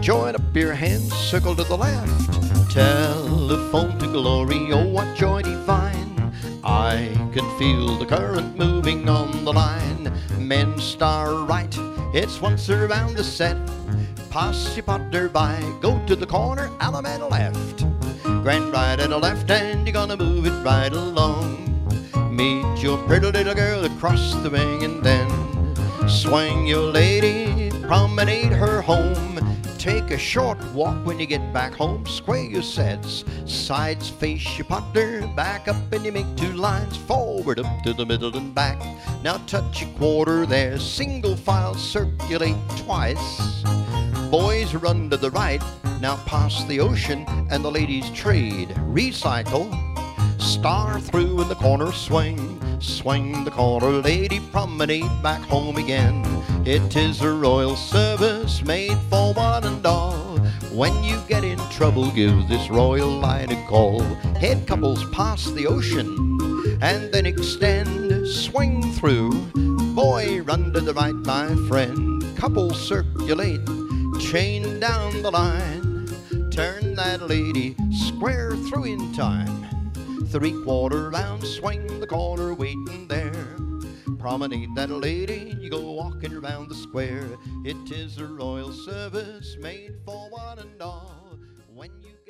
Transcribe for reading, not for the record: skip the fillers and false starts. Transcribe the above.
Join up your hands, circle to the left. Telephone to glory, oh what joy divine. I can feel the current moving on the line. Men star right, it's once around the set. Pass your partner by, go to the corner, alum and a left. Grand right and a left, and you're gonna move it right along. Meet your pretty little girl across the ring, and then swing your lady, promenade her home. Take a short walk when you get back home. Square your sets, sides face your partner. Back up and you make two lines, forward up to the middle and back. Now touch a quarter there, single file circulate twice. Boys run to the right, now pass the ocean and the ladies trade. Recycle, star through in the corner swing. Swing the corner, lady, promenade back home again. It is a royal service made for one and all. When you get in trouble, give this royal line a call. Head couples pass the ocean and then extend. Swing through, boy, run to the right, my friend. Couples circulate, chain down the line. Turn that lady square through in time. Three-quarter round, swing the corner, waiting there. Promenade that lady, you go walking around the square. It is a royal service made for one and all. When you